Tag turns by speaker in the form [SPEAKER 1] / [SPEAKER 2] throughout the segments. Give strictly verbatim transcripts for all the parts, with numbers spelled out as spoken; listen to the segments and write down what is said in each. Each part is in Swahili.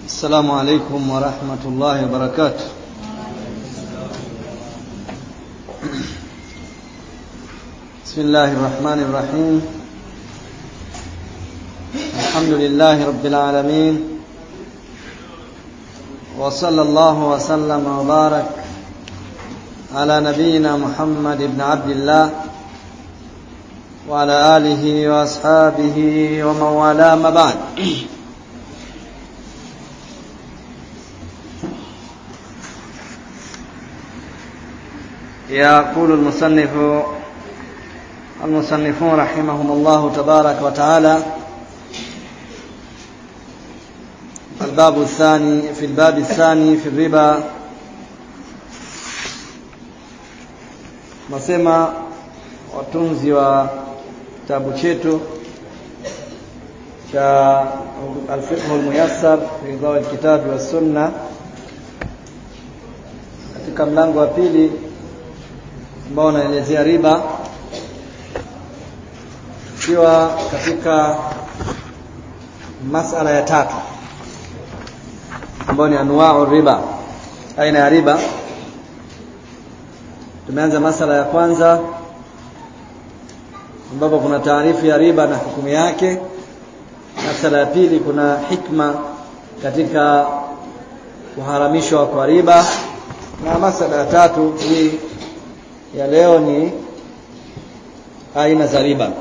[SPEAKER 1] السلام عليكم ورحمة الله وبركاته. بسم الله الرحمن الرحيم. الحمد لله رب العالمين، وصلى الله وسلم وبارك على نبينا محمد بن عبد الله وعلى آله وأصحابه ومن والاه، ما بعد. يقول المصنف المصنفون رحمهم الله تبارك وتعالى: الباب الثاني في الباب الثاني في الربا. Nasema watunzi wa kitabu chetu cha al-fiqh al-muyassar fi dawl al-kitab wa sunna, katika mlango wa pili ambao unaelezea riba, ikiwa katika masala ya tatu ambayo ni anwa'u riba, aina ya riba. Tumeanza masala ya kwanza ambapo kuna taarifu ya riba na hukumu yake. Masala ya pili kuna hikma katika kuharamishwa kwa riba, na masala ya tatu hii ya leo ni aina za riba.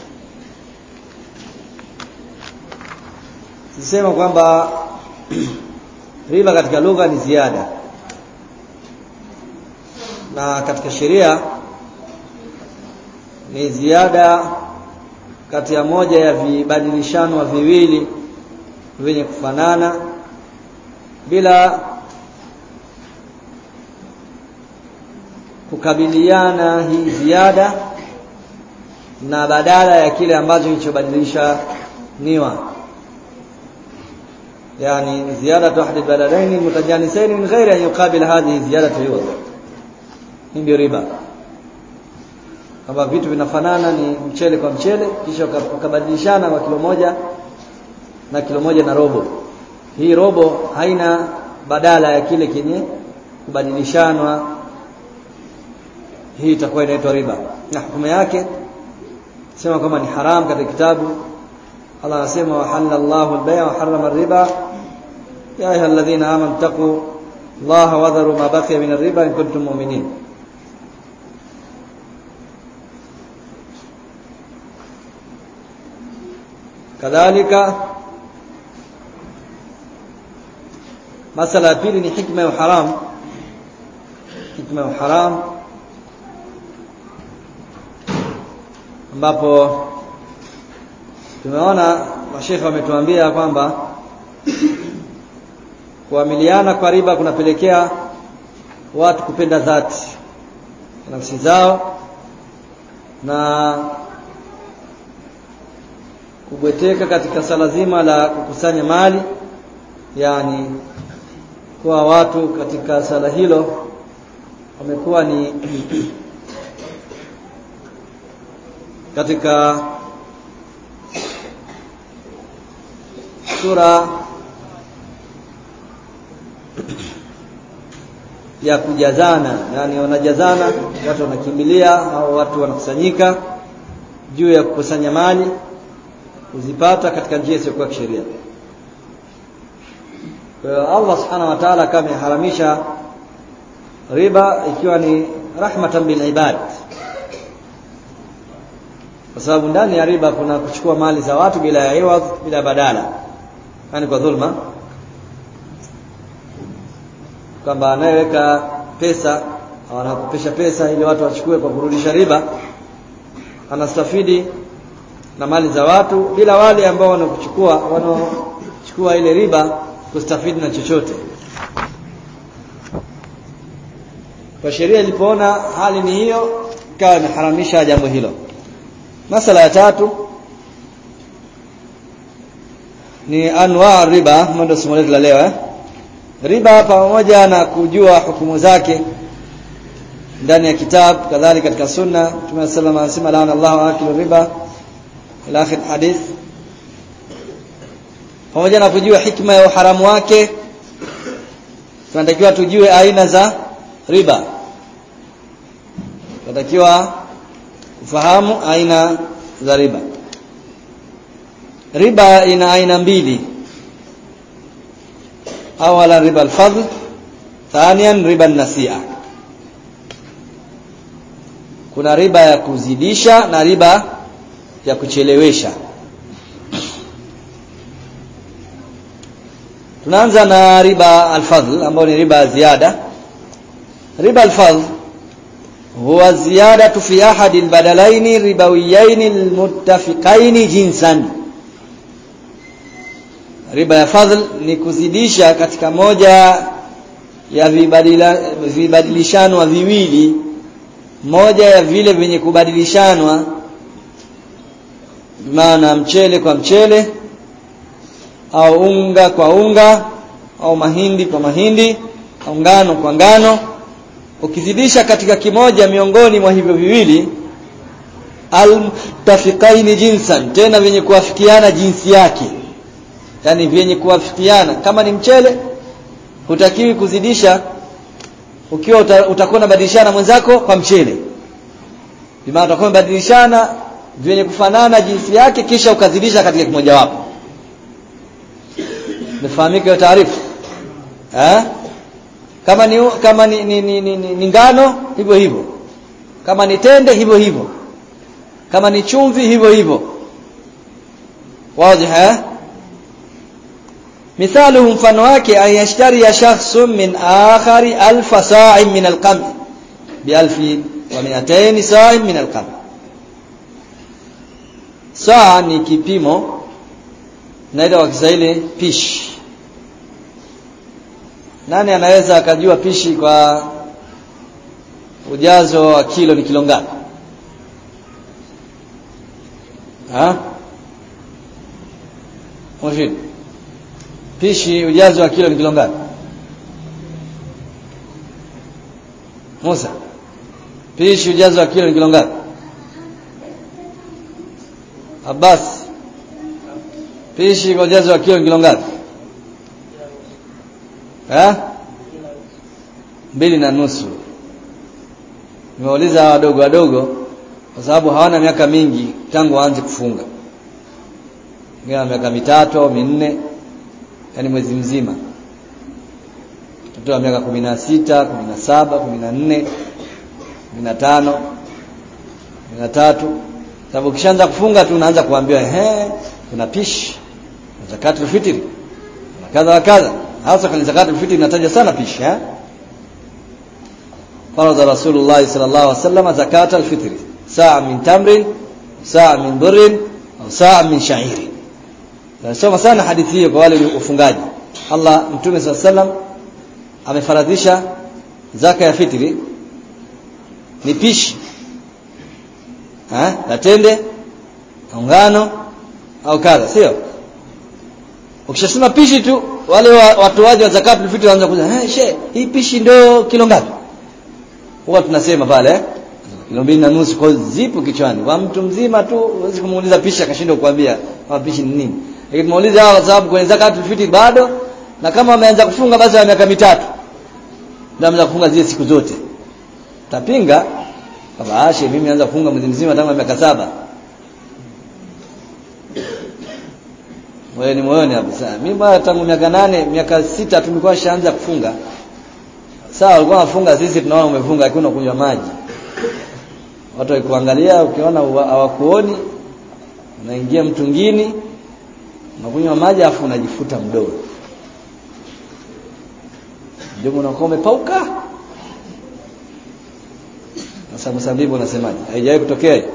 [SPEAKER 1] Sisema kwamba riba katika lugha ni ziada, na katika sheria ni ziada kati ya moja ya vibadilishano viwili vyenye kufanana bila kukabiliana hii ziada na badala ya kile ambacho kilichobadilisha niwa, yani ziyada tahdid badalaini mutajanisaini min ghairi an yuqabil hadhihi ziyadatu yuwad. Hii ndio riba, kama vitu vinafanana, ni mchele kwa mchele, kisha wakabadilishana kwa kilo moja na kilo moja na robo. Hii robo haina badala ya kile kenye kubadilishanwa, hii itakuwa inaitwa riba. Na hukumu yake sema kama ni haram katika kitabu. Allah anasema: wa halallahu al-bay'a wa harrama ar-riba ya ayyuhalladhina amanu taqu Allaha wa dharu ma baqiya min ar-riba in kuntum mu'minin. Kadhalika masala ya pili ni hikma ya haram. Hikma ya haram ambapo tumeona mashaikh wametuambia kwamba kuamiliana kwa riba kunapelekea watu kupenda dhati nafsi zao na kubweteka katika sala zima la kukusanya mali, yani kwa watu katika sala hilo wamekuwa ni katika sura ya kujazana, yani wanajazana, watu wanakimbilia au watu wanakusanyika juu ya kukusanya mali kuzipata katika njia isiyokuwa kisheria. Kwa hiyo Allah subhanahu wa ta'ala kama ameharamisha riba ikiwa ni rahmatan bil ibad, kwa sababu ndani ya riba kuna kuchukua mali za watu bila ya iwadh, bila badala, yani kwa dhulma, kwamba anayeweka pesa au anakopesha pesa ili watu wachukue kwa kurudisha riba anastafidi na mali za watu bila wale ambao wanakuchukua wanaochukua ile riba kustafidi na chochote. Kwa sheria ilipoona hali ni hiyo, ikawa imeharamisha jambo hilo. Masala ya tatu ni anwa riba, ndio somo letu la leo eh. Riba pamoja na kujua hukumu zake ndani ya kitabu, kadhalika katika sunna. Mtume sallallahu alayhi wasallam anasema: laana Allahu akilu riba ila akhir hadith. pamoja na kujua hikma ya uharamu wake, tunatakiwa tujue aina za riba. Tunatakiwa kufahamu aina za riba. Riba ina aina mbili. Awala riba al-fadl, thaniyan riba an-nasi'a. Kuna riba ya kuzidisha na riba ya kuchelewesha. Tunaanza na riba al-fadl ambayo ni riba ziada. Riba al-fadl huwa ziyadatu fi ahadi al-badalaini ribawiyaini al-muttafiqaini jinsan. Riba ya fadl ni kuzidisha katika moja ya vibadila vibadilishanwa viwili, moja ya vile vyenye kubadilishanwa, maana mchele kwa mchele au unga kwa unga au mahindi kwa mahindi au ngano kwa ngano. Ukizidisha katika kimoja miongoni mwa hivyo viwili, al-muttafiqaini jinsan, tena vyenye kuafikiana jinsi yake, yani vyenye kuafikiana. Kama ni mchele, hutakiwi kuzidisha ukiwa uta, utakuwa badilishana mwenzako kwa mchele. Bima utakuwa badilishana vyenye kufanana jinsi yake kisha ukazidisha katika kimoja wapo. Nifahamike hiyo taarifa. Eh? Kama ni kama ni ni, ni, ni, ni ngano hivyo hivyo. Kama ni tende hivyo hivyo. Kama ni chumvi hivyo hivyo. Wazi eh? Mithalu, mfano wake, ayashtari ya shakhsun min akhari alfa sa'in min al-qamh bi alfin wa mi'atayn sa'in min al-qamh. Saa ni kipimo, naita kwa Kiswahili pishi. Nani anaweza akajua pishi kwa ujazo wa kilo ni kilo ngapi? Ha? Mshid. Pishi ujazo wa kilo ni kilo ngapi? Musa. Pishi ujazo wa kilo ni kilo ngapi? Abbas. Pishi ujazo wa kilo ni kilo ngapi? Eh? Mbili na nusu. Nimeuliza wadogo wadogo kwa sababu hawana miaka mingi tangu waanze kufunga. Ngine miaka mitatu au minne, yani mwezi mzima. Mtoto wa miaka kumi na sita, kumi na saba, kumi na nne, kumi na tano, kumi na tatu. Sababu kishaanza kufunga tu unaanza kuambiwa ehe, kuna pishi, zakatul fitr, na kadha wa kadha. Hasa kwa zakatul fitr inataja sana pishi, eh? Faradha Rasulullah sallallahu alaihi wasallam zakatul fitr, saa min tamrin, saa min burrin, au saa min sha'irin. Nasoma sana hadithi hiyo kwa wale ufungaji. Allah Mtume sallallahu alaihi wasallam amefaradhisha zaka ya fitri ni pishi, eh, la tende, ngano au kadha, sio? Ukishasema pishi tu, wale watu waje wa zakatul fitri wanaanza kuuliza, "Eh, she, hii pishi ndio kilo ngapi?" Huwa tunasema pale, eh, kilo mbili na nusu. Kwa zipo kichwani. Kwa mtu mzima tu huwezi kumuuliza pishi akashindwa kukuambia kama pishi ni nini. Lakini muulize hao, kwa sababu kwenye zakatul fitri bado, na kama wameanza kufunga basi wa miaka mitatu ndio wameanza kufunga zile siku zote. Tapinga kama ashe, mimi naanza kufunga mwezi mzima tangu miaka saba. Wewe ni moyoni hapo sasa. Mimi bwana tangu miaka nane, miaka sita tumekuwa shaanza kufunga. Sawa, ulikuwa unafunga, sisi tunaona umefunga lakini unakunywa maji. Watu wakikuangalia ukiona hawakuoni, unaingia mtungini, unakunywa maji afu unajifuta mdomo. Ndio unakuwa umepauka. Sasa msabibu unasemaje? Haijawahi kutokea hiyo?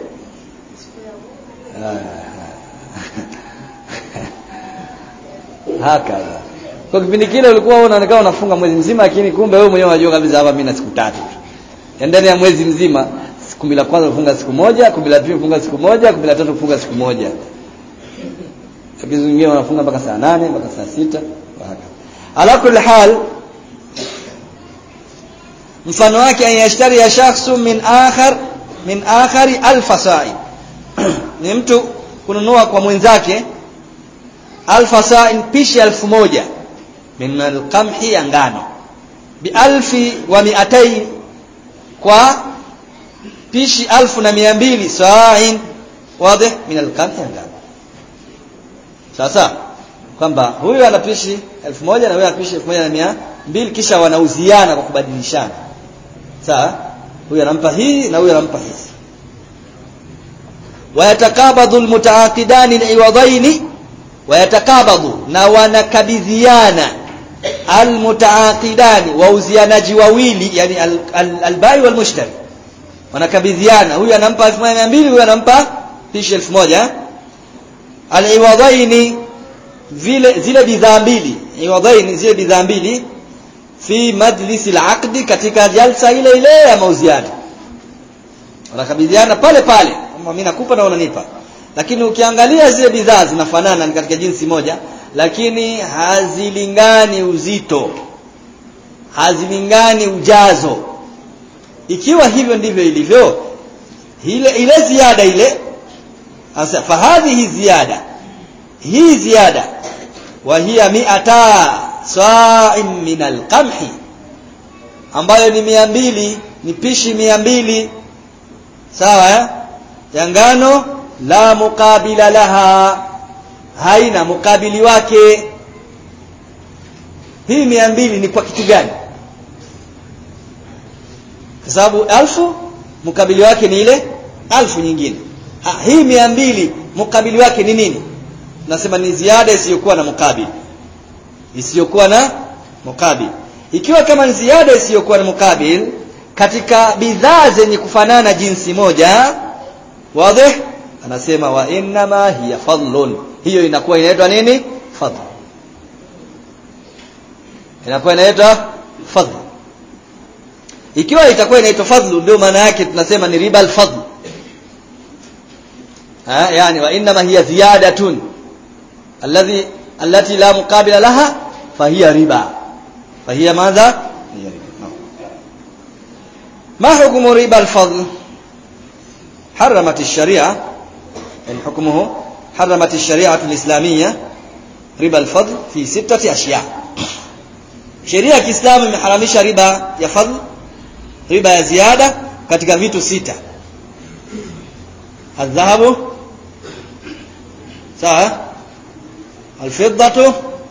[SPEAKER 1] Haka. Kwa kipindi kile ulikuwa unaonekana unafunga mwezi mzima, lakini kumbe wewe mwenyewe unajua kabisa hapa mimi na siku tatu. Ndani ya mwezi mzima, siku la kwanza ufunga siku moja, siku la pili ufunga siku moja, siku la tatu ufunga siku moja. Siku zingine wanafunga mpaka saa nane, mpaka saa sita, haka. Ala kulli hal, mfano wake ayashtari ya shakhsu min akhar min akhari alfa sa'i. Ni mtu kununua kwa mwenzake alfa sa'in, pishi elfu moja min al-qamhi ya ngano, bi alfi wa mi'atayn, kwa pishi alfu na mia mbili sa'in wazi min al-qamhi ya ngano. Sasa kwamba huyu anapishi elfu moja na huyu anapishi elfu moja na mia mbili, kisha wanauziana kwa kubadilishana. Sawa, huyu anampa hii na huyu anampa hizi. Wayatakabadhu almutaaqidani liwadaini, wayatakabadhu, na wanakabidhiana, almutaaqidani, wauzianaji wawili, yani albai wal mushtari, wanakabidhiana, huyu anampa elfu moja na mia mbili, huyu anampa pishi elfu moja. Aliwadaini, vile zile bidhaa mbili, iwadaini zile bidhaa mbili, fi majlis al-aqd, katika jalsa ile ile ya mauziano, wanakabidhiana pale pale, kama mimi nakupa na unanipa. Lakini ukiangalia zile bidhaa zinafanana, ni katika jinsi moja, lakini hazilingani uzito, hazilingani ujazo. Ikiwa hivyo ndivyo ilivyo, ile ile ziada ile, asa fahadhi ziada, hii ziada, wa hiya mi'ata sa'in min al-qamhi, ambayo ni mia mbili, ni pishi mia mbili, sawa eh, ya ngano, la muqabila laha, haina mukabili wake. Hii mia mbili ni kwa kitu gani? Kwa sababu alfu mukabili wake ni ile alfu nyingine. Ha, hii mia mbili mukabili wake ni nini? Nasema ni ziada isiyokuwa na mukabili, isiyokuwa na mukabili. Ikiwa kama ni ziada isiyokuwa na mukabili katika bidhaa zenye kufanana jinsi moja, wazi, anasema wa inma hiya fadlun, hiyo inakuwa inaitwa nini? Fadl. Inakuwa inaitwa fadl. Ikiwa itakuwa inaitwa fadl, ndio maana yake tunasema ni riba al-fadl. Ha, yani wa inma hiya ziyadatun alladhi allati la muqabila laha fahiya riba. Fahiya madha? Hiya riba. Ma hukmu riba al-fadl? حرمت الشريعة، يعني حكمه حرمت الشريعة الإسلامية ربا الفضل في ستة أشياء. شريعة الإسلام imeharamisha riba ya fadl, riba ya ziada, katika vitu sita. الذهب، sawa، الفضة،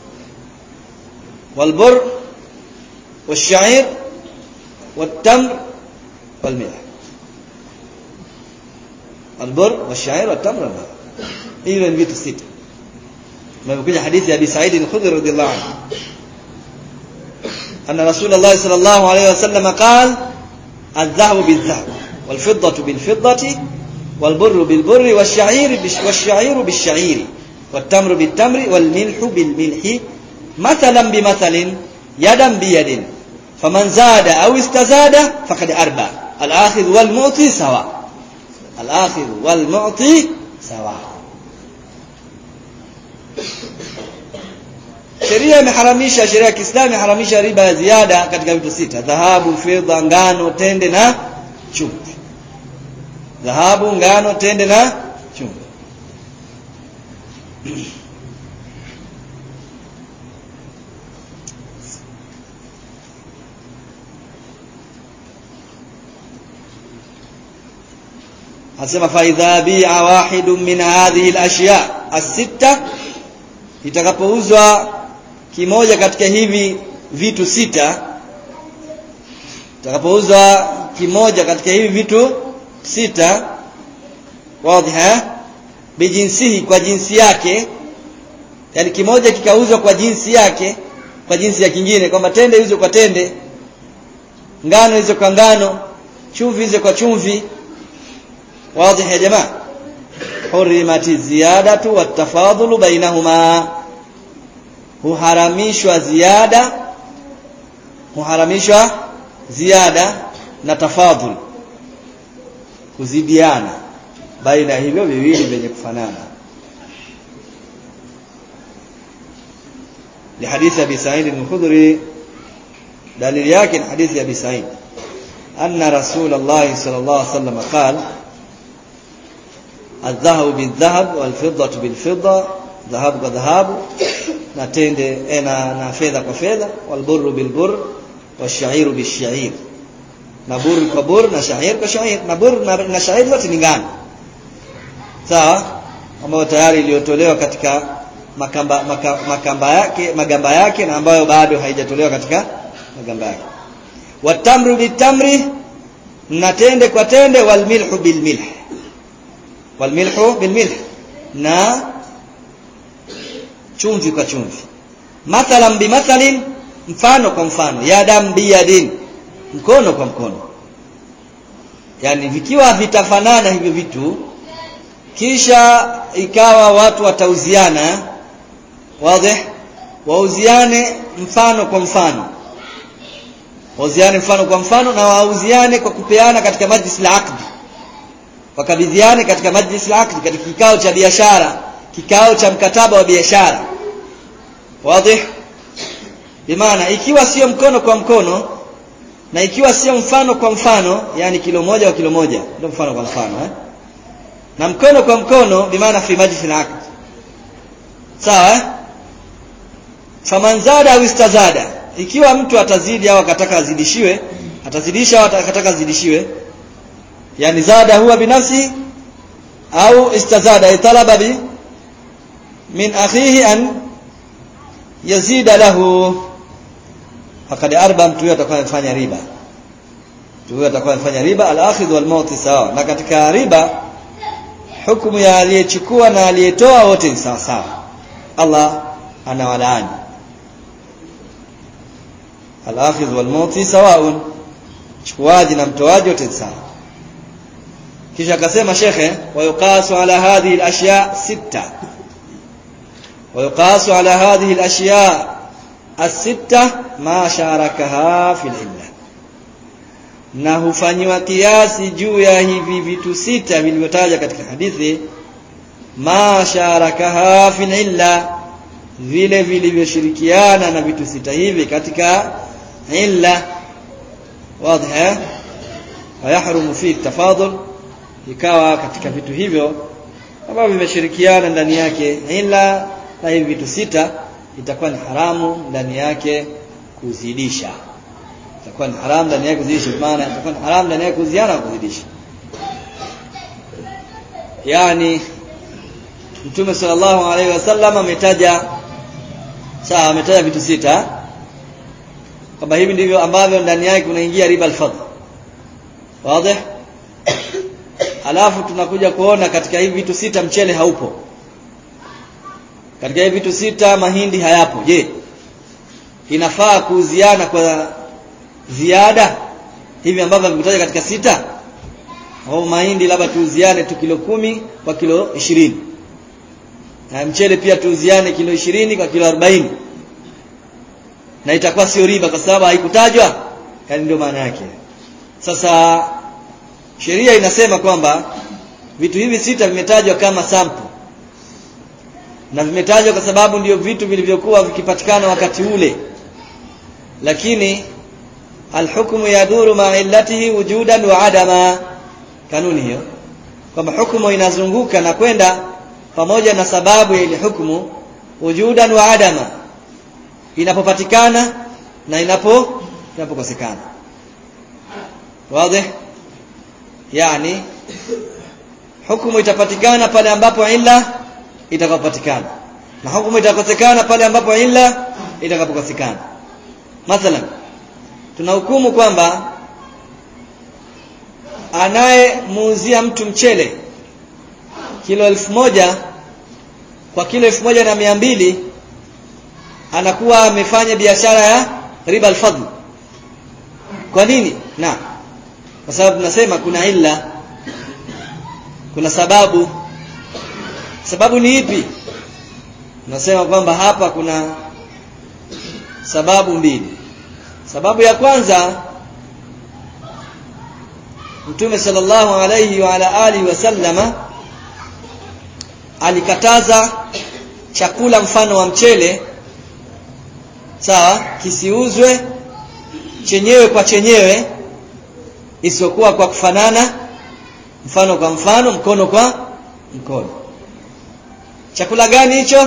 [SPEAKER 1] والبر، والشعير، والتمر، والملح. البر والشعير والتمر والماء. Hilo ni vitu sita. Imekuja hadithi ya Abi Sa'id al-Khudri radhiyallahu anhu, anna Rasulullah sallallahu alayhi wasallam qala adh-dhahabu bil-dhahab, wal-fiddatu bil-fiddati, wal-burru bil-burri, wash-sha'iru wash-sha'iru bish-sha'iri, wat-tamru bit-tamri, wal-milhu bil-milhi, mathalan bimathalin, yadan biyadin, faman zada aw istazada faqad arba. Al-akhidh wal-mu'ti sawa. Al-akhidh wal-mu'ti sawa. Sheria imeharamisha, sheria ya Kiislamu imeharamisha riba ya ziada katika vitu sita: dhahabu, fedha, ngano, tende na chumvi. Dhahabu, ngano, tende na chumvi. Asema fa idha bi'a wahidun min hadhihi al-ashya' as-sitta, itakapouzwa kimoja katika hivi vitu sita, itakapouzwa kimoja katika hivi vitu sita, wazi ha, bijinsihi, kwa jinsi yake, yani kimoja kikauzwa kwa jinsi yake, kwa jinsi ya kingine, kwamba tende hizo kwa tende, ngano hizo kwa ngano, chumvi hizo kwa chumvi, wazi ya jamaa, hurimati ziyadatu watafadhulu bainahuma, huharamishwa ziada, huharamishwa ziada na tafadhul, kuzidiana baina hivyo viwili vyenye kufanana. Ni hadithi ya Abi Sa'id al-Khudri, dalili yake ni hadithi ya Abi Sa'id, anna Rasulullah sallallahu alaihi wasallam qala الذهب بالذهب والفضة بالفضة dhahabu kwa dhahabu, na tende eh, na, na fedha kwa fedha, walburru bilburr washairu bishair, na burr kwa burr na shair kwa shair, na burr na, na shair zote ni ngano sawa, ambayo tayari iliyotolewa katika makamba maka, makamba yake magamba yake, na ambayo bado haijatolewa katika magamba yake. Watamru bitamri, na tende kwa tende, walmilhu bilmilh, walmilhu bilmilh, na chumvi kwa chumvi. Mathalan bimathalin, mfano kwa mfano. Yadam biyadin, mkono kwa mkono. Yani vikiwa vitafanana hivyo vitu, kisha ikawa watu watauziana, wazi, wauziane mfano kwa mfano, wauziane mfano kwa mfano, na wauziane kwa kupeana katika majlis al-aqd, wakabidhiane katika majlis al-aqd, katika kikao cha biashara, kikao cha mkataba wa biashara, wazi. Bimaana ikiwa sio mkono kwa mkono na ikiwa sio mfano kwa mfano, yani kilo moja wa kilo moja, ndio mfano kwa mfano eh, na mkono kwa mkono, bimaana fi majlis al-aqd, sawa eh? Faman zada au istazada, ikiwa mtu atazidi au akataka azidishiwe, atazidisha au akataka azidishiwe, yani zada huwa binafsi au istazada, italaba bi min akhihi an yazida lahu, faqad arba, mtu huyo atakuwa amefanya riba, mtu huyo atakuwa amefanya riba. Al-akhidh wal mu'ti sawa, na katika riba hukumu ya aliyechukua na aliyetoa wote ni sawa sawa, Allah anawalaani. Al-akhidh wal mu'ti sawaun, chukuaji na mtoaji wote sawa. Kisha akasema shekhe, wa yuqasu ala hadhihi al-ashya sita, wa yuqasu ala hadhihi al-ashya as-sita ma sharakaha fil illa, na hufanywa kiasi juu ya hivi vitu sita vilivyotaja katika hadithi, ma sharakaha fil illa, vile vilivyoshirikiana na vitu sita hivi katika illa, wazi eh, wayahrumu fi tafadhul, ikawa katika vitu hivyo ambavyo vimeshirikiana ndani yake illa na hivi vitu sita, itakuwa ni haramu ndani yake kuzidisha, itakuwa ni haramu ndani yake kuzidisha, maana itakuwa ni haramu ndani yake kuziana kuzidisha. Yani Mtume sallallahu alaihi wasallam ametaja sawa, ametaja vitu sita kwamba hivi ndivyo ambavyo ndani yake kunaingia riba al-fadl, wazi. Alafu tunakuja kuona katika hivi vitu sita mchele haupo, katika hivi vitu sita mahindi hayapo. Je, inafaa kuuziana kwa ziada hivi ambavyo vimetaja katika sita, au mahindi labda tuuziane tu kilo kumi kwa kilo ishirini, na mchele pia tuuziane kilo ishirini kwa kilo arobaini, na itakuwa sio riba kwa sababu haikutajwa? Yani ndio maana yake. Sasa sheria inasema kwamba vitu hivi sita vimetajwa kama sample, na vimetajwa kwa sababu ndio vitu vilivyokuwa vikipatikana wakati ule, lakini alhukmu yaduru ma illatihi wujudan wa adama, kanuni hiyo kwamba hukumu inazunguka na kwenda pamoja na sababu ya ile hukumu, wujudan wa adama, inapopatikana na inapo inapokosekana, wazi. Yani hukumu itapatikana pale ambapo illa itakapopatikana, na hukumu itakosekana pale ambapo illa itakapokosekana. Mathalan, tunahukumu kwamba anayemuuzia mtu mchele kilo elfu moja kwa kilo elfu moja na mia mbili anakuwa amefanya biashara ya riba al-fadl. Kwa nini? Na kwa sababu tunasema kuna illa, kuna sababu. Sababu ni ipi? Tunasema kwamba hapa kuna sababu mbili. Sababu ya kwanza, Mtume sallallahu alayhi wa ala alihi wasallama alikataza chakula mfano wa mchele, sawa, kisiuzwe chenyewe kwa chenyewe, isiyokuwa kwa kufanana, mfano kwa mfano, mkono kwa mkono, Chakula gani hicho?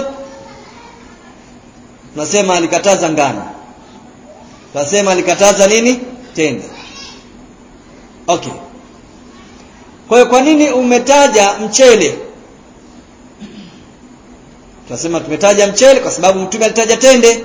[SPEAKER 1] Tunasema alikataza ngano. Tunasema alikataza nini? Tende. Okay. Kwa hiyo kwa nini umetaja mchele? Tunasema tumetaja mchele kwa sababu Mtume alitaja tende.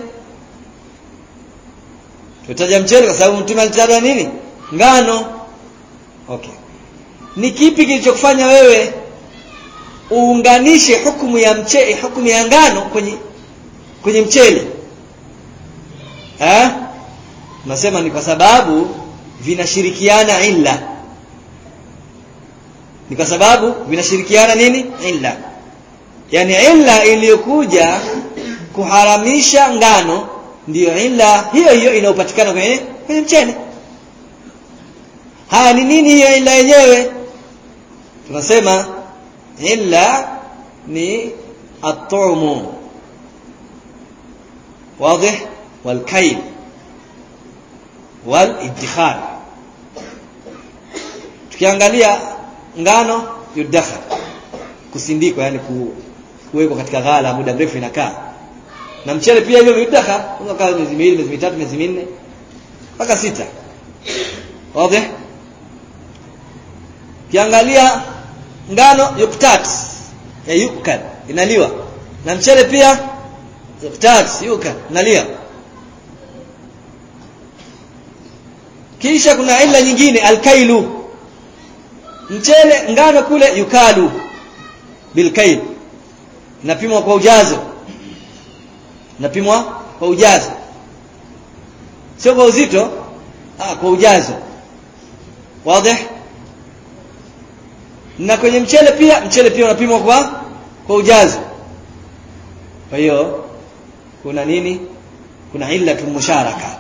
[SPEAKER 1] Tumetaja mchele kwa sababu Mtume alitaja nini? Ngano. Okay. Ni kipi kilichokufanya wewe uunganishe hukumu ya mchele, hukumu ya ngano kwenye kwenye mchele? Eh? Nasema ni kwa sababu vinashirikiana illa. Ni kwa sababu vinashirikiana nini? Illa. Yaani illa iliyokuja kuharamisha ngano ndiyo illa hiyo hiyo inayopatikana kwenye kwenye mchele. Haya ni nini hiyo illa yenyewe? Tunasema illa ni at-tu'mu. Wazi? Wal kayl. Wal iddikhar. Tukiangalia ngano yudakhar, kusindikwa, yani kuwekwa katika ghala muda mrefu inakaa. Na mchele pia hiyo yudakhar, unakaa miezi miwili, miezi mitatu, miezi minne mpaka sita. Wazi? Kiangalia ngano yuktat, ya yukal, inaliwa. Na mchele pia yuktat, yukal, inaliwa. Kisha kuna illa nyingine alkailu. Mchele ngano kule yukalu bilkail. Napimwa kwa ujazo. Napimwa kwa ujazo. Sio kwa uzito, ah kwa ujazo. Wazi? Na kwenye mchele pia, mchele pia unapimwa kwa kwa ujazo. Kwa hiyo kuna nini? Kuna illatul musharaka.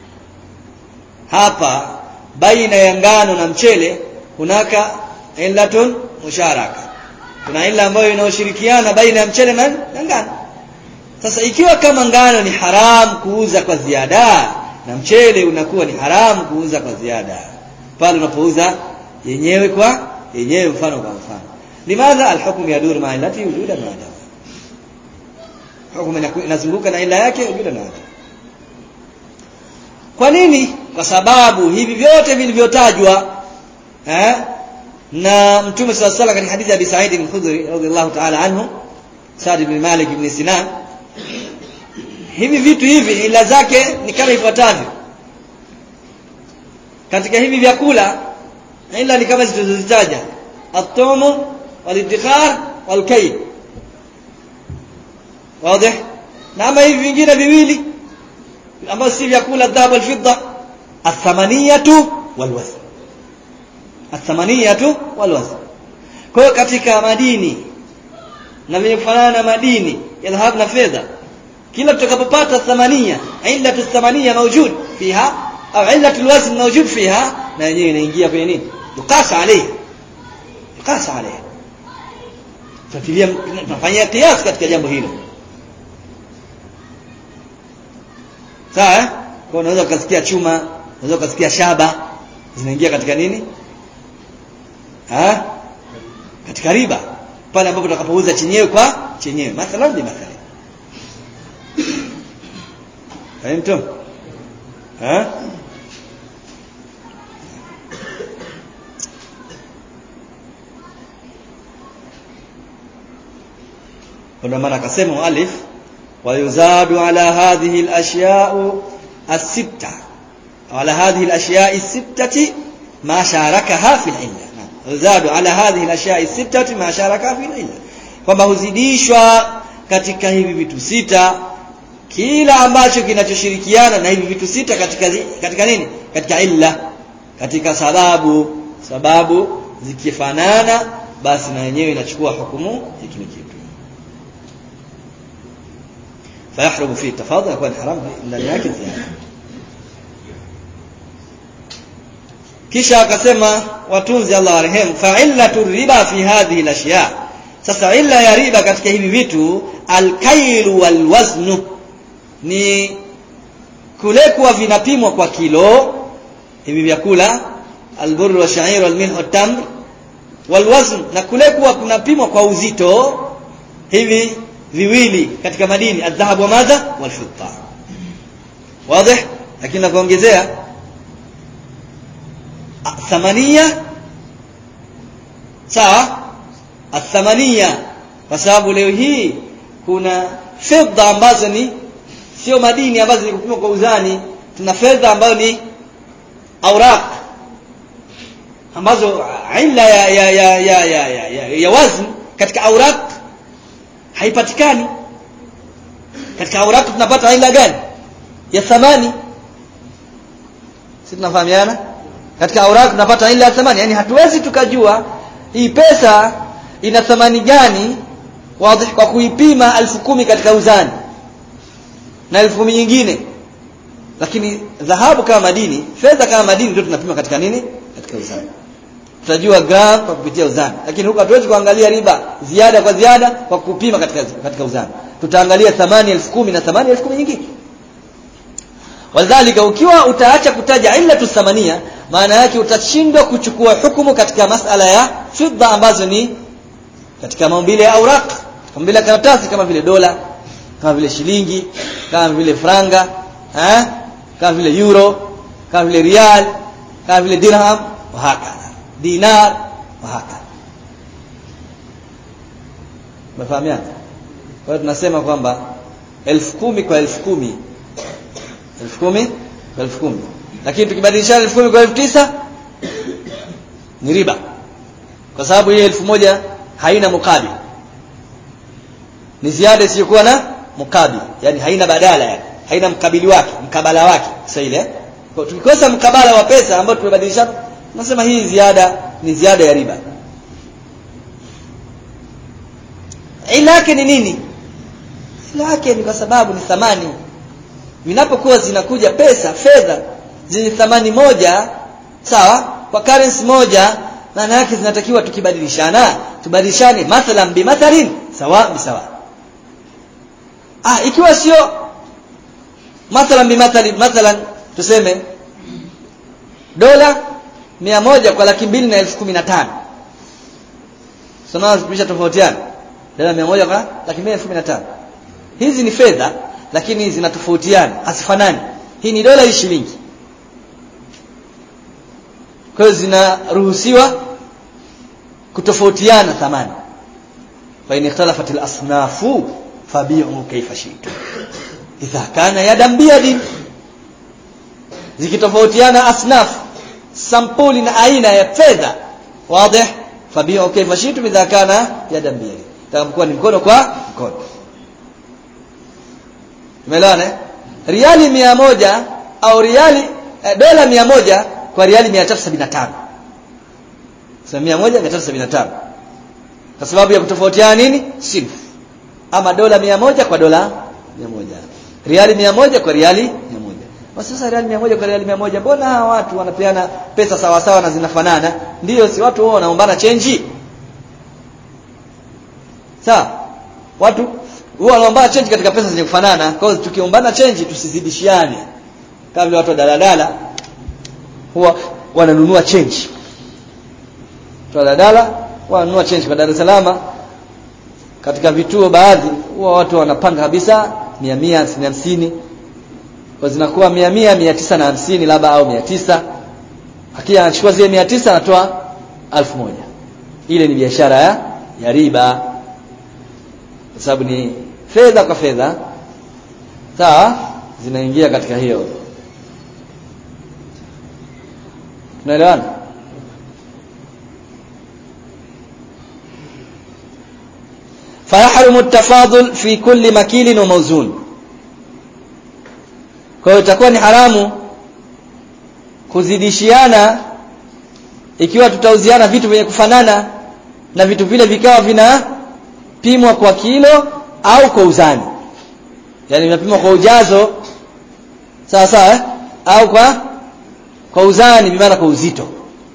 [SPEAKER 1] Hapa baina ya ngano na mchele kunaka illatun musharaka. Kuna illa ambayo inaoshirikiana baina ya mchele na ngano. Sasa ikiwa kama ngano ni haram kuuza kwa ziada na mchele unakuwa ni haram kuuza kwa ziada, pale unapouza yenyewe kwa yenyewe, mfano kwa mfano. Limadha alhukmu yadur ma illati wujudan wa adam. Hukumu inazunguka na illa yake wujudan na adam. Kwa nini? Kwa sababu hivi vyote vilivyotajwa eh na Mtume sallallahu alayhi wasallam katika hadithi ya Abi Sa'id al-Khudri radhiyallahu ta'ala anhu, Sa'd ibn Malik ibn Sinan, hivi vitu hivi ila zake ni kama ifuatavyo. Katika hivi vyakula ila ni kama zilizozitaja: at-tumu wal-iddikhar wal-kayl. Wazi? Na ama hivi vingine viwili ambao si vyakula, dhahab wal-fidda, ath-thamaniyatu wal-wazn. Ath-thamaniyatu wal-wazn. Kwa hiyo katika madini na vyenye kufanana na madini ya dhahabu na fedha, kila tutakapopata thamania, illatu thamania mawjud fiha au illatu alwazn mawjud fiha, na yenyewe inaingia kwenye nini? Yuqasa alayhi. Yuqasa alayhi. Tutilia, tunafanyia kiasi katika jambo hilo. Sawa? Kwa unaweza kusikia chuma, unaweza kusikia shaba, zinaingia katika nini? Ha? Katika riba. Pale ambapo tutakapouza chenyewe kwa chenyewe. Mathalan bi mathalan. Fahamtum? Ha? Kuna maana akasema muallif wa yuzadu ala hadhihi al-ashya'u as-sitta, ala hadhihi al-ashya'i as-sittati ma sharakaha fi al-illa. Yuzadu ala hadhihi al-ashya'i as-sittati ma sharakaha fi al-illa, kwamba huzidishwa katika hivi vitu sita kila ambacho kinachoshirikiana na hivi vitu sita katika katika nini? Katika illa, katika sababu. Sababu zikifanana basi na yenyewe inachukua hukumu hiki ni kitu. فيحرم فيه التفاضل، يكون حرام ndani yake ziada. Kisha akasema watunzi Allah warehemu, fa illatu riba fi hadhihi al-ashya. Sasa illa ya riba katika hivi vitu, al-kayl wal-wazn, ni kule kuwa vinapimwa kwa kilo hivi vyakula, al-burr wa sha'ir wal milh wa tamr, wal-wazn, na kule kuwa kunapimwa kwa uzito, hivi viwili katika madini, adh-dhahab wa madha wal fidda. Wazi? Lakini na kuongezea thamania, sawa, athamania, kwa sababu leo hii kuna fedha ambazo ni sio madini ambazo ni kupimwa kwa uzani. Tuna fedha ambazo ni awraq ambazo ila ya ya ya ya ya, ya, ya, ya wazn katika awraq haipatikani. Katika awraq tunapata ila gani? Ya thamani. Sisi tunafahamiana? Katika awraq tunapata ila ya thamani, yani hatuwezi tukajua hii pesa ina thamani gani wazi kwa kuipima elfu kumi katika uzani na elfu kumi nyingine. Lakini dhahabu kama madini, fedha kama madini ndio tunapima katika nini? Katika uzani. Tutajua gram kwa kupitia uzani. Lakini huko hatuwezi kuangalia riba ziada kwa ziada kwa kupima katika katika uzani. Tutaangalia thamani elfu kumi na thamani elfu kumi nyingine. Wadhālika, ukiwa utaacha kutaja illa thamania, maana yake utashindwa kuchukua hukumu katika masala ya fedha ambazo ni katika maumbile ya awraq, maumbile ya karatasi, kama vile dola, kama vile shilingi, kama vile franga, eh, kama vile euro, kama vile rial, kama vile dirham, wa hakadha dinar, wa hakadha. Mfahamiana? Kwa hiyo tunasema kwamba elfu kumi kwa elfu kumi, elfu kumi kwa elfu kumi, lakini tukibadilishana elfu kumi kwa elfu tisa ni riba, kwa sababu hii elfu moja haina mukabil, ni ziada isiyokuwa na mukabil, yani haina badala, yani haina mkabili wake, mkabala wake. Sasa ile kwa tukikosa mkabala wa pesa ambao tumebadilishana, tunasema hii ziada ni ziada ya riba. Ila yake ni nini? Ila yake ni kwa sababu ni thamani. Vinapokuwa zinakuja pesa, fedha zenye thamani moja, sawa, kwa currency moja, maana yake zinatakiwa tukibadilishana, tubadilishane mathalan bi mathalin sawa bi sawa. Ah, ikiwa sio mathalan bi mathalin, mathalan tuseme dola mia moja kwa laki mbili na elfu kumi na tano. Sasa tupisha tofautiana. Dola mia moja kwa laki mbili na elfu kumi na tano. Hizi ni fedha lakini zinatofautiana, hazifanani. Hii ni dola, hii shilingi. Kwa hiyo zinaruhusiwa kutofautiana thamani. Fa in ikhtalafat al-asnafu fabi'u kayfa shi'tum idha kana yadan biyadin. Zikitofautiana asnaf, sampuli na aina ya fedha, wazi, fabi'u kayfa shi'tum idha kana yadan biyadin, itakuwa ni mkono kwa mkono. Umeelewana? Riali mia moja au riali eh, dola mia moja kwa riali mia tatu sabini na tano. Sasa mia moja mia tatu sabini na tano. Kwa sababu ya kutofautiana nini? Sinfu. Ama dola mia moja kwa dola mia moja. Riali mia moja kwa riali mia moja. Basi sasa riali mia moja kwa riali mia moja, mbona hawa watu wanapeana pesa sawa sawa na zinafanana? Ndio, si watu wao wanaombana change? Sawa? Watu huwa wanaombana change katika pesa zenye kufanana. Kwa hiyo tukiombana change tusizidishiane. Kama vile watu wa daladala huwa wananunua change. Watu wa daladala wananunua change kwa Dar es Salaam. Katika vituo baadhi huwa watu wanapanga kabisa mia mia hamsini hamsini. Kwa zinakuwa mia mia mia tisa na hamsini labda au mia tisa. Akia anachukua zile mia tisa anatoa elfu moja. Ile ni biashara ya, ya riba. Kwa sababu ni fedha kwa fedha. Sawa? Zinaingia katika hiyo. Tunaelewana? فيحرم التفاضل في كل مكيل وموزون. Kwa hiyo itakuwa ni haramu kuzidishiana ikiwa tutauziana vitu vyenye kufanana na vitu vile vikawa vinapimwa kwa kilo au kwa uzani. Yaani vinapimwa kwa ujazo sawa sawa eh? Au kwa kwa uzani, bimaana kwa uzito.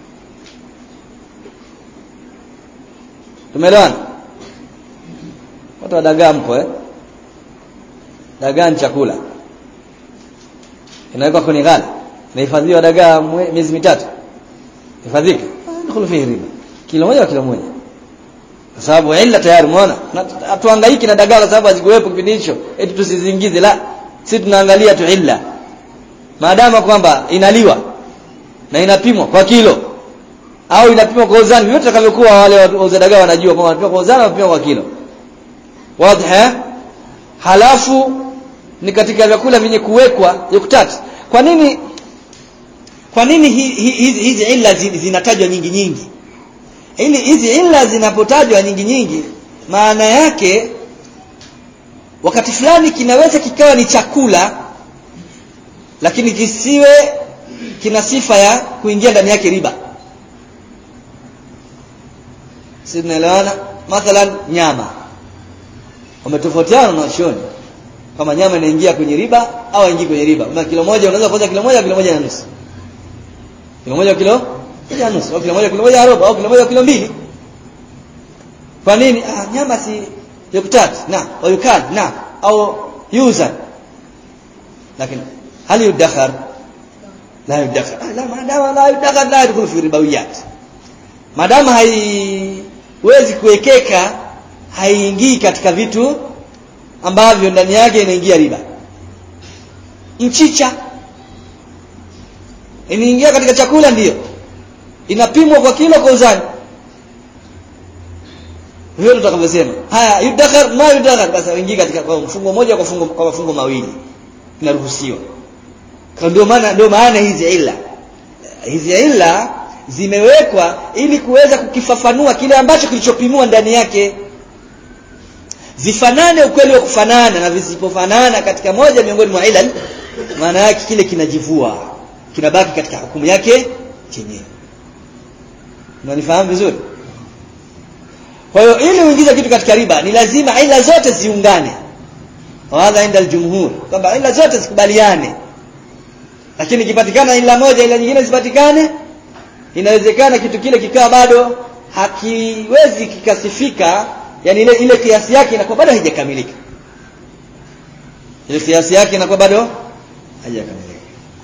[SPEAKER 1] Tumeelewana? Watu wa dagaa mpo eh? Dagaa ni chakula. Inawekwa kwenye ghala. Inahifadhiwa dagaa miezi mitatu. Hifadhika. Ndio fihi riba. Kilo moja kilo moja. kwa sababu illa tayari umeona. Hatuhangaiki na dagaa kwa sababu hazikuwepo kipindi hicho eti tusiziingize, la, sisi tunaangalia tu illa. Maadamu kwamba inaliwa na inapimwa kwa kilo au inapimwa kwa uzani, yote takavyokuwa wale wauza dagaa wanajua kwamba wanapima kwa uzani au wanapima kwa kilo. Wazi eh? Halafu ni katika vyakula vyenye kuwekwa yuktat. Kwa nini kwa nini hizi hizi hizi illa zinatajwa nyingi nyingi? Ili hizi illa zinapotajwa nyingi nyingi, maana yake wakati fulani kinaweza kikawa ni chakula lakini kisiwe kina sifa ya kuingia ndani yake riba. Sisi tunaelewana? Mathalan nyama. Wametofautiana na washoni kama nyama inaingia kwenye riba au haingii kwenye riba. Kama kilo moja unaweza kuuza kilo moja, kilo moja na nusu. Kilo moja kilo moja na nusu, au kilo moja kilo moja na robo, au kilo moja kilo mbili. Kwa nini? Ah, nyama si yuktat na au yukan na au yuzan. Lakini hal yudakhar? La yudakhar. Ah, la madama la yudakhar la yadkhulu fi ribawiyat. Madama haiwezi kuwekeka, haingii katika vitu ambavyo ndani yake inaingia riba. Mchicha inaingia katika chakula, ndiyo inapimwa kwa kilo kwa uzani. Hiyo tutakavyosema haya yudakhar ma yudakhar, basi ingia katika kwa mfungo moja kwa fungo kwa mafungo mawili inaruhusiwa. Kwa ndio maana ndio maana hizi illa hizi illa zimewekwa ili kuweza kukifafanua kile ambacho kilichopimwa ndani yake, zifanane ukweli wa kufanana, na visipofanana katika moja miongoni mwa illa, maana yake kile kinajivua, kinabaki katika hukumu yake chenyewe. Unanifahamu vizuri? Kwa hiyo ili uingize kitu katika riba ni lazima ila zote ziungane. Wala inda aljumhur kwamba ila zote zikubaliane. Lakini ikipatikana ila moja ila nyingine zipatikane, inawezekana kitu kile kikawa bado hakiwezi kikasifika, yani ile ile kiasi yake inakuwa bado haijakamilika. Ile kiasi yake inakuwa bado haijakamilika.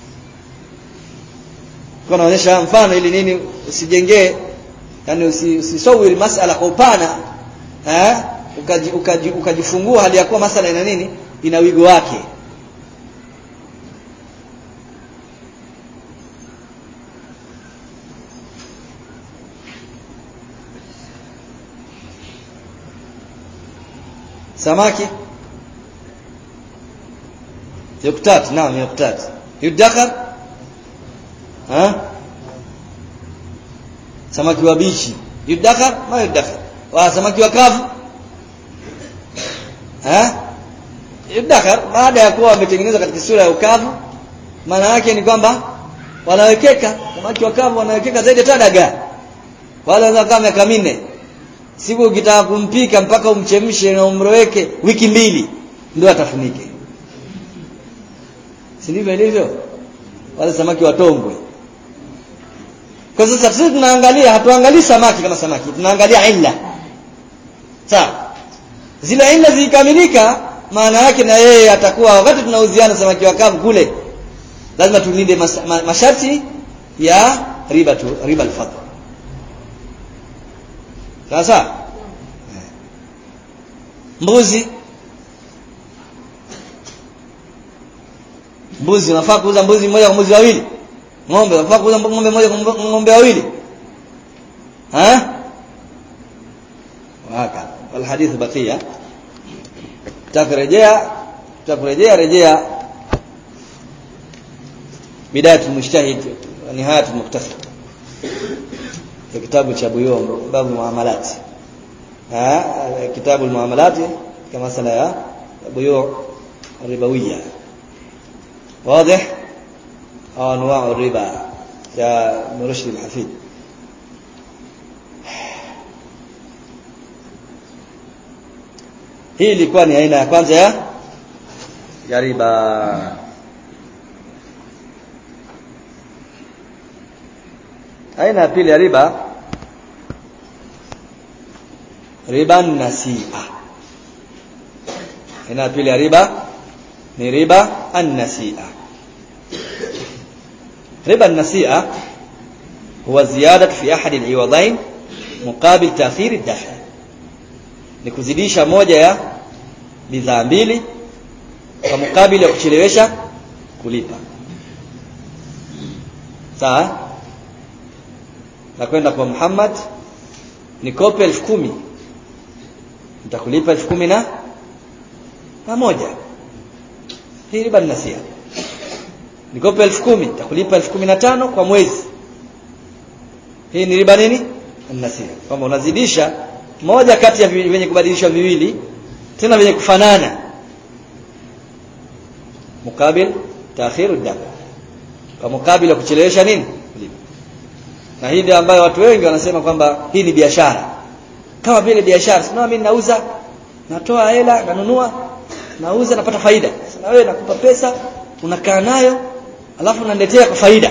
[SPEAKER 1] Kwa naonyesha mfano ili nini usijengee, yani usisawiri masala kwa upana, eh ukaji, ukaji, ukajifungua hali ya kuwa masala ina nini, ina wigo wake. Samaki yuktat, naam yuktat. Yudakhar ha samaki wabichi yudakhar ma yudakhar. Wa samaki wakavu ha yudakhar baada ya kuwa wametengenezwa katika sura ya ukavu. Maana yake ni kwamba wanawekeka samaki wakavu, wanawekeka zaidi hata dagaa. Wala wanaweza kama miaka minne. Siku ukitaka kumpika mpaka umchemshe na umroweke wiki mbili ndio atafunike. Si ndivyo ilivyo? Wale samaki watongwe. Kwa sasa sisi tunaangalia, hatuangalii samaki kama samaki, tunaangalia illa. Sawa? Zile illa zikamilika, maana yake na yeye atakuwa, wakati tunauziana samaki wakavu kule, lazima tulinde mas, ma, masharti ya riba tu, riba al-fadl. Sasa mbuzi mbuzi unafaa kuuza mbuzi mmoja kwa mbuzi wawili? Ng'ombe unafaa kuuza ng'ombe mmoja kwa ng'ombe wawili? Ha? Waka wal hadith baqiya. Takurejea takurejea rejea Bidayatul Mujtahid wa Nihayatul Muqtasid, kitabu cha Buyu babu muamalat. Ha, kitabu al-muamalat kama masala ya buyu ribawiyya. واضح انواع الربا يا مرشد الحفيد. Hii ilikuwa ni aina ya kwanza ya ya riba. Aina ya pili ya riba, riba nasi'a. Aina ya pili ya riba ni riba an-nasi'a. ربا النسيئة هو زيادة في أحد العوضين مقابل تأخير الدفع. ni kuzidisha moja ya bidhaa mbili kwa mukabili wa kuchelewesha kulipa. Sawa? Na kwenda kwa Muhammad nikope elfu kumi, nitakulipa elfu kumi na na moja. Hii riba nasia. Nikope elfu kumi, nitakulipa elfu kumi na tano kwa mwezi. Hii ni riba nini? Nasia. Kama unazidisha moja kati ya vyenye kubadilishwa viwili tena vyenye kufanana, mukabil taakhiru dam, kwa mukabila kuchelewesha nini? Na hii ndio ambayo watu wengi wanasema kwamba hii ni biashara. Kama vile biashara, sema mimi nauza, natoa hela, nanunua, nauza, napata faida. Sasa wewe nakupa pesa, unakaa nayo, alafu unaniletea kwa faida.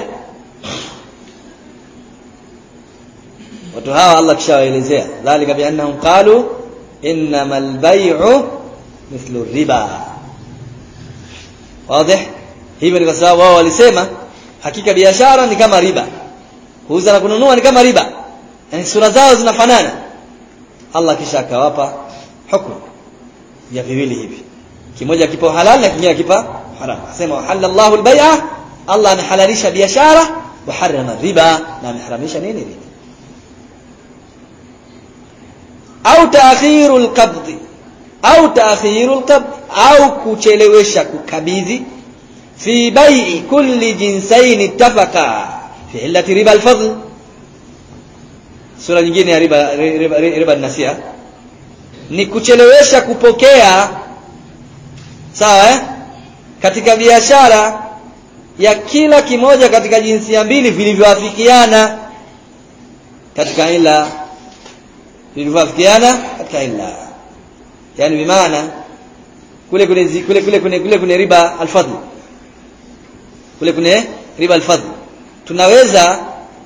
[SPEAKER 1] Watu hawa Allah kishawaelezea, dhalika bi annahum qalu innamal bay'u mithlu riba. Wazi? Hivyo ni kwa sababu wao walisema hakika biashara ni kama riba. Kuuza na kununua ni kama riba. Yaani sura zao zinafanana. Allah kisha akawapa hukumu ya viwili hivi. Kimoja kipo halal na kingine kipo haram. Asema halallahu al-bay'a, Allah amehalalisha biashara, wa harrama riba, na ameharamisha nini? Riba. Au ta'khirul qabd, au ta'khirul qabd, au kuchelewesha kukabidhi fi bai'i kulli jinsayn ittafaqa fi illati riba al-fadl. Sura nyingine ya riba riba, riba nasia ni kuchelewesha kupokea, sawa eh, katika biashara ya kila kimoja katika jinsia mbili vilivyoafikiana katika ila vilivyoafikiana katika ila, yani bimaana kule kule kule kule kule kule kule riba al-fadl, kule kule riba al-fadl tunaweza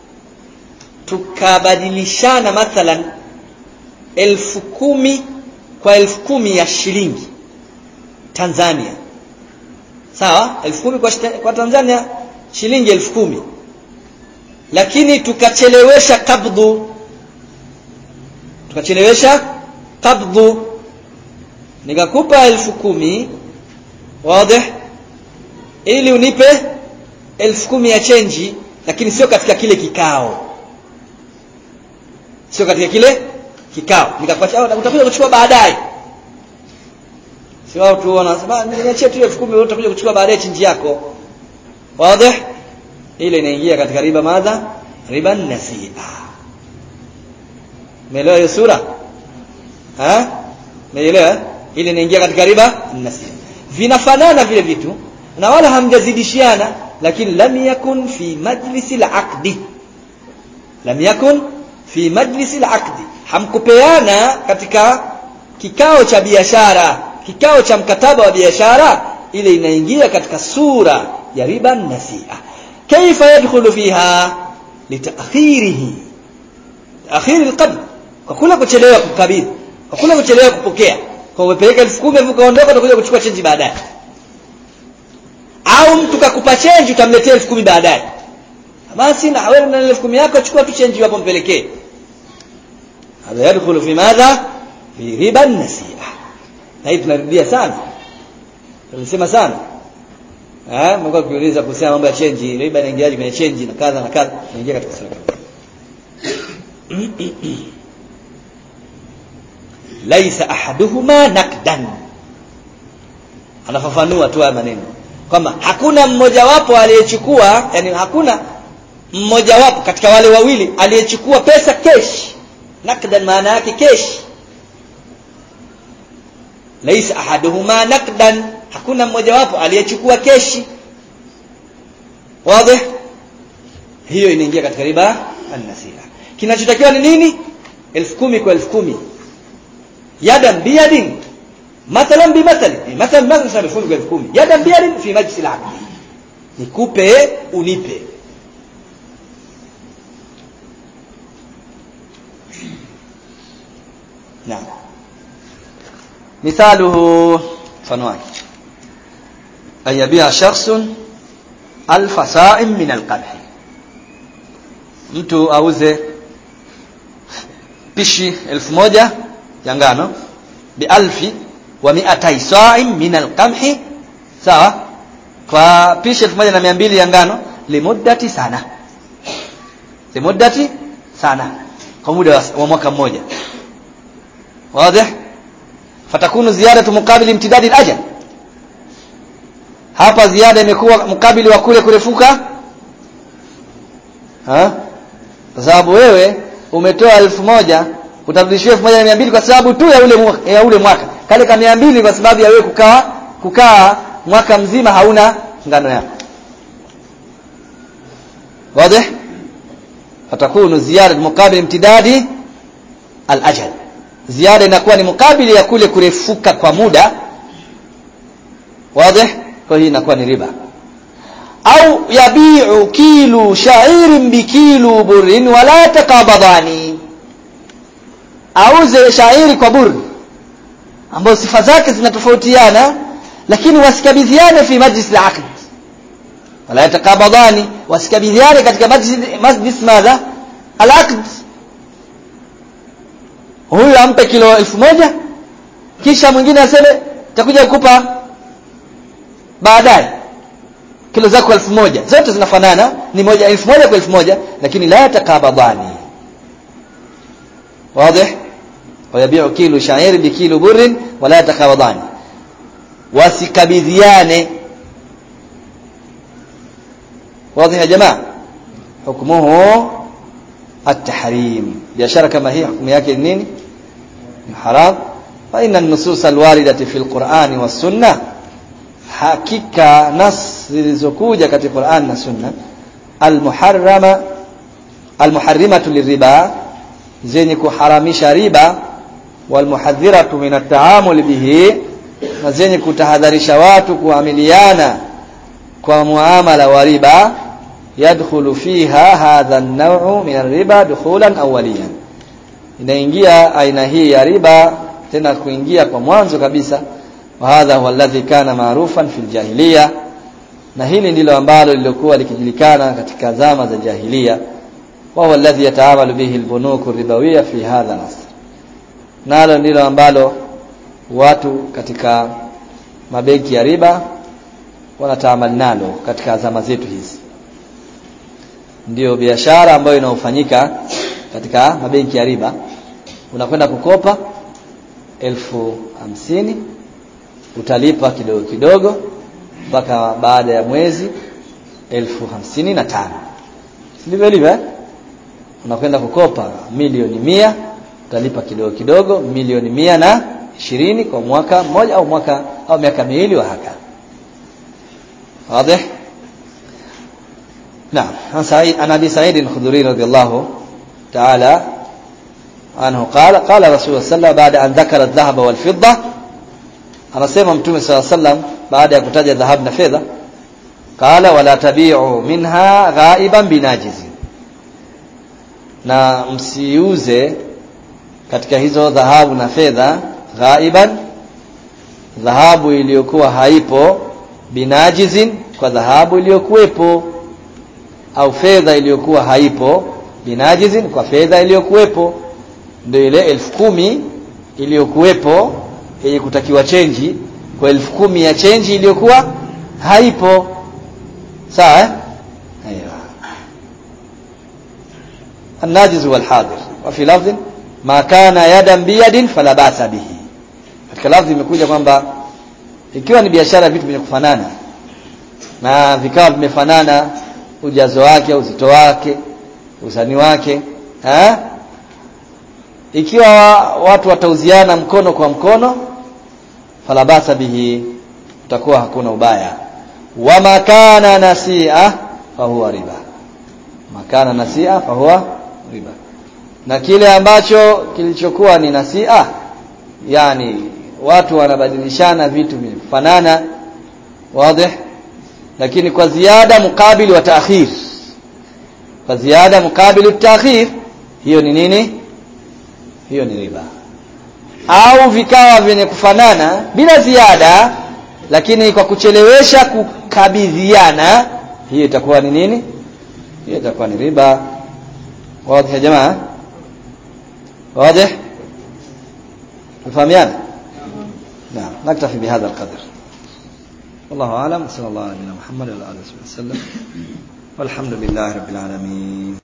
[SPEAKER 1] tukabadilishana mathalan elfu kumi kwa elfu kumi ya shilingi Tanzania, sawa, elfu kumi kwa, kwa Tanzania shilingi elfu kumi, lakini tukachelewesha kabdhu, tukachelewesha kabdhu, nikakupa elfu kumi, wazi, ili unipe elfu kumi ya chenji, lakini sio katika kile kikao, sio katika kile kikao, nikakuacha utakuja kuchukua baadaye. Sio watu wanasema niachie tu elfu kumi, utakuja kuchukua baadaye chenji yako, wazi. Ile inaingia katika riba madha, riba nasia. Umeelewa hiyo sura? Ha? Umeelewa? Ile inaingia katika riba nasia. Vinafanana vile vitu na wala hamjazidishiana, lakini lam yakun fi majlisi al-aqdi, lam yakun fi majlisi al-aqdi, hamkupeana katika kikao cha biashara, kikao cha mkataba wa biashara. Ile inaingia katika sura ya riba nasia. Kaifa yadkhulu fiha? Litaakhirihi, taakhir al-qabd, kwa kula kuchelewa kukabidhi, kwa kula kuchelewa kupokea. Kwa umepeleka elfu kumi ukaondoka, utakuja kuchukua change baadaye, au mtu kakupa change utamletea elfu kumi baadaye. Basi na wewe na elfu kumi yako chukua tu change hapo mpelekee. Hada yadkhulu fi madha? Fi riba nasia. Na hii tunarudia sana, tunasema sana eh, mko kuuliza kuhusiana mambo ya change, riba inaingiaje kwenye change na kadha na kadha, inaingia katika sura. Laisa ahaduhuma nakdan, anafafanua tu haya maneno kwamba hakuna mmoja wapo aliyechukua, yani hakuna mmoja wapo katika wale wawili aliyechukua pesa cash. Nakdan maana yake cash. Laisa ahaduhuma nakdan, hakuna mmoja wapo aliyechukua cash, wazi. Hiyo inaingia katika riba an-nasia. Kinachotakiwa ni nini? elfu kumi kwa elfu kumi, yadan biyadin, mathalan bi mathali, mathalan mathalan elfu kumi elfu kumi, yadan biyadin fi majlis al-aqd, nikupe unipe. Naam, mithaluhu fanwaki ayabia shakhsun alfa sa'im min al-qamh, mtu auze pishi elfu moja ya ngano bi alfi wa mi'atay sa'in min al-qamhi, sawa, kwa pishi elfu moja na mia mbili ya ngano, limuddati sana, limuddati sana, kwa muda wa mwaka mmoja. Wazi? Fatakunu ziyadatu muqabili imtidadi al-ajal. Hapa ziada imekuwa mkabili wa kule kurefuka, ha? Kwa sababu wewe umetoa elfu moja, utarudishiwa elfu moja na mia mbili kwa sababu tu ya ule mwaka, ya ule mwaka. Kale kama mia mbili kwa sababu ya wewe kukaa kukaa mwaka mzima hauna ngano yako. Wazi? Fatakunu ziyada muqabil imtidadi al-ajal. Ziada inakuwa ni mukabili ya kule kurefuka kwa muda. Wazi? Kwa hiyo inakuwa ni riba. Au yabi'u kilu sha'irin bi kilu burrin wala taqabadani, auze shairi kwa burri ambao sifa zake zinatofautiana, lakini wasikabidhiane fi majlis al-aqd, wala taqabadani, wasikabidhiane katika majlis majlis madha al-aqd. Huyu ampe kilo elfu moja, kisha mwingine aseme takuja kukupa baadaye kilo zako elfu moja, zote zinafanana, ni moja elfu moja kwa elfu moja, lakini la takabadani. Wazi? Wayabi'u kilo sha'ir bi kilo burrin wala takabadani, wasikabidhiane. Wazi ya jamaa? Hukmuhu at-tahrim. Biashara kama hii hukumu yake ni nini? Ni haram. Fa inna an-nusus al-waridati fi al-Qur'ani was-sunnah, hakika nas zilizokuja katika Qur'an na Sunna, al-muharrama al-muharrimatu liriba, zenye kuharamisha riba, wal muhadhiratu min at-ta'amul bihi, na zenye kutahadharisha watu kuamiliana kwa muamala wa riba, yadkhulu fiha hadha an-naw'u min ar-riba dukhulan awwaliyan, inaingia aina hii ya riba tena kuingia kwa mwanzo kabisa. Wa hadha huwa alladhi kana ma'rufan fil jahiliya, na hili ndilo ambalo lilikuwa likijulikana katika zama za jahiliya. Wa huwa alladhi yataamalu bihi al-bunuk ar-ribawiyya fi hadha al-asr, nalo ndilo ambalo watu katika mabenki ya riba wanataamali nalo katika zama zetu hizi. Ndio biashara ambayo inaofanyika katika mabenki ya riba. Unakwenda kukopa elfu hamsini, utalipa kidogo kidogo mpaka baada ya mwezi elfu hamsini na tano. Sivyo hivyo? Unakwenda kukopa milioni mia, utalipa kidogo kidogo milioni mia na ishirini kwa mwaka mmoja au mwaka au miaka miwili wa haka. Wazi? Naam. Ana Abi Sa'id al-Khudri radhiyallahu ta'ala anhu qala qala Rasulullah sallallahu baada an dhakara adh-dhahaba wal-fidda, anasema Mtume sallallahu alayhi wasallam baada ya kutaja dhahabu na fedha, qala wala tabi'u minha ghaiban binajizi, na msiuze katika hizo dhahabu na fedha ghaiban, dhahabu iliyokuwa haipo, binajizin, kwa dhahabu iliyokuwepo, au fedha iliyokuwa haipo, binajizin, kwa fedha iliyokuwepo. Ndio ile elfu kumi iliyokuwepo yenye kutakiwa chenji kwa elfu kumi ya chenji iliyokuwa haipo. Sawa? Aiyo. An-najiz wal hadir. Wa fi lafdhin ma kana yadan biyadin fala basa bihi. Katika lafdhi imekuja kwamba ikiwa ni biashara vitu vyenye kufanana na vikawa vimefanana ujazo wake, uzito wake, uzani wake, ha? Ikiwa watu watauziana mkono kwa mkono, fala basa bihi, utakuwa hakuna ubaya. Wa makana nasi'a fa huwa riba, makana nasi'a fa huwa riba, na kile ambacho kilichokuwa ni nasi'a, yani watu wanabadilishana vitu vinafanana, wazi, lakini kwa ziada mukabili wa taakhir, kwa ziada mukabili wa taakhir, hiyo ni nini? Hiyo ni riba. Au vikawa vyenye kufanana bila ziada, lakini kwa kuchelewesha kukabidhiana, hiyo itakuwa ni nini? Hiyo itakuwa ni riba. Wazi ya jamaa? Wazi? Tufahamiana? نعم نكتفي بهذا القدر والله أعلم. صلى الله على نبينا محمد وعلى آله وصحبه وسلم والحمد لله رب العالمين.